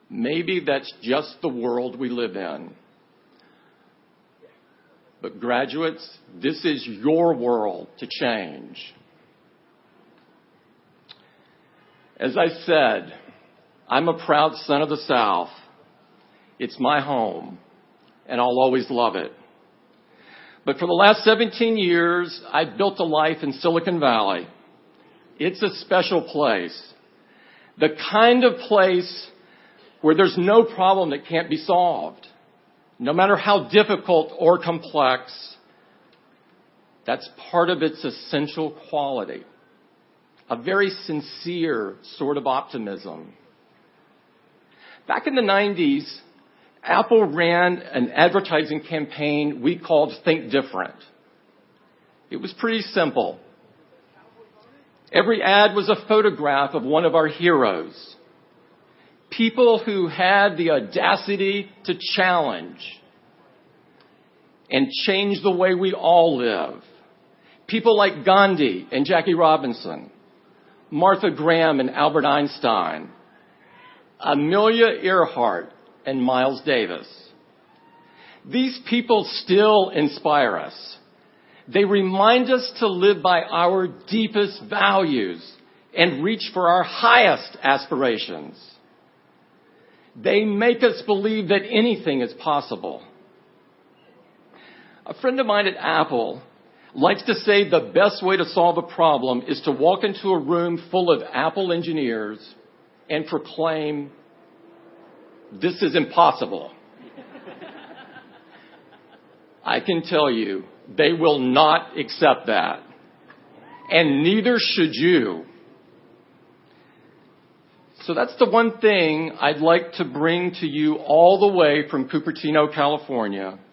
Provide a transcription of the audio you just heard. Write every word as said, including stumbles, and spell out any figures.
Maybe that's just the world we live in. But graduates, this is your world to change. As I said, I'm a proud son of the South. It's my home, and I'll always love it. But for the last seventeen years, I've built a life in Silicon Valley. It's a special place. The kind of place where there's no problem that can't be solved. No matter how difficult or complex, that's part of its essential quality. A very sincere sort of optimism. Back in the nineties, Apple ran an advertising campaign we called Think Different. It was pretty simple. Every ad was a photograph of one of our heroes. People who had the audacity to challenge and change the way we all live. People like Gandhi and Jackie Robinson, Martha Graham and Albert Einstein, Amelia Earhart and Miles Davis. These people still inspire us. They remind us to live by our deepest values and reach for our highest aspirations. They make us believe that anything is possible. A friend of mine at Apple likes to say the best way to solve a problem is to walk into a room full of Apple engineers and proclaim, "This is impossible." I can tell you, they will not accept that. And neither should you. So that's the one thing I'd like to bring to you all the way from Cupertino, California,